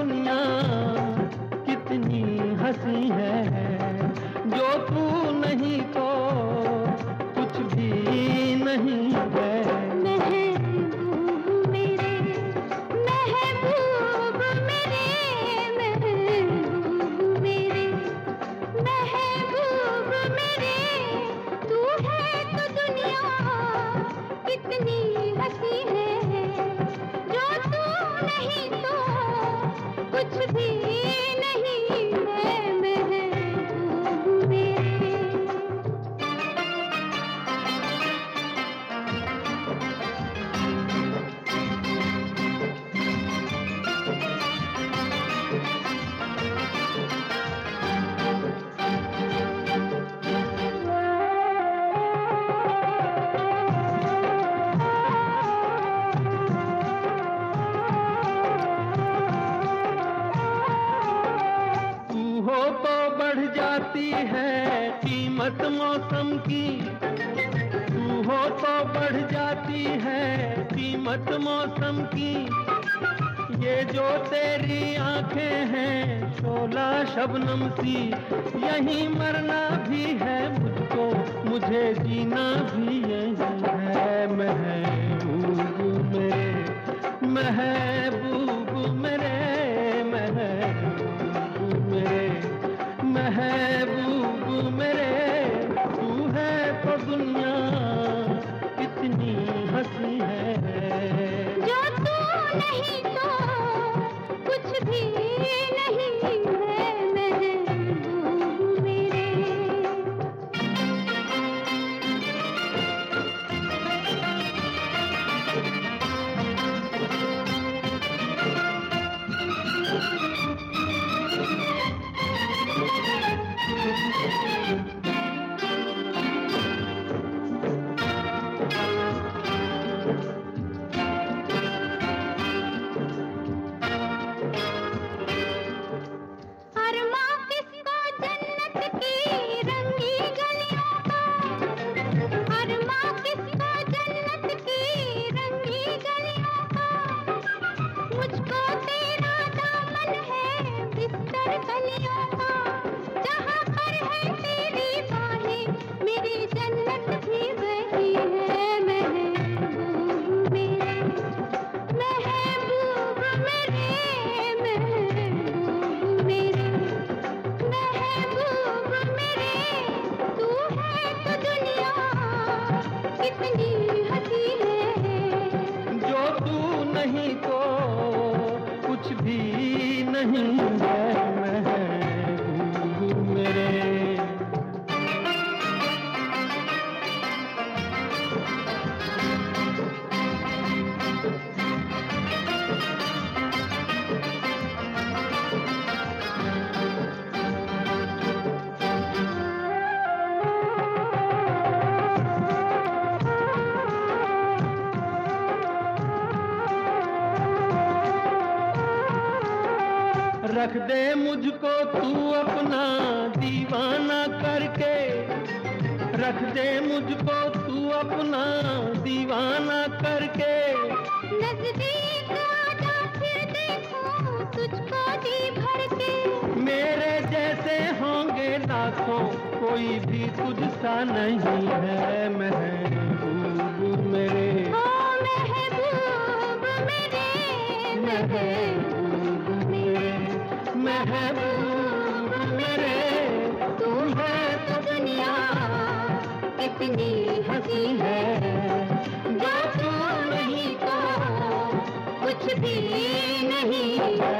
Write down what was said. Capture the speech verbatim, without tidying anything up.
दुनिया कितनी हंसी है, जो तू नहीं तो कुछ भी नहीं है। महबूब मेरे, महबूब मेरे, महबूब मेरे, महबूब मेरे, तू है तो दुनिया कितनी हंसी है, जो तू नहीं तो कुछ भी नहीं है। महबूब मेरे, हो तो बढ़ जाती है कीमत मौसम की, तू हो तो बढ़ जाती है कीमत मौसम की। ये जो तेरी आंखें हैं शोला शबनम सी, यहीं मरना भी है मुझको, मुझे जीना भी यही है। महबूब मेरे, महबूब मेरे, महबूब मेरे, महबूब मेरे, तू है तो दुनिया कितनी हंसी है, जो तू नहीं तो कुछ भी नहीं है। महबूब मेरे, अरमा किसको जन्नत की रंगी गलियों का, अरमा किसको जन्नत की रंगी गलियों का, मुझको तेरा दामन है बिस्तर कलियों का, जहाँ पर है तेरी बाहें मेरी जन्नत भी वही है। महबूब मेरे, महबूब मेरे, महबूब मेरे, महबूब मेरे, तू है तो दुनिया कितनी हंसी है, जो तू नहीं तो कुछ भी नहीं है। महबूब मेरे, रख दे मुझको तू अपना दीवाना करके, रख दे मुझको तू अपना दीवाना करके। नजदीक आजा फिर देखूं तुझको जी भर के, मेरे जैसे होंगे लाखों कोई भी तुझसा नहीं है। महबूब मेरे, ओ महबूब मेरे, महबूब मेरे, महबूब मेरे, तू है तो दुनिया कितनी हंसी है, जो तू नहीं तो कुछ भी नहीं है।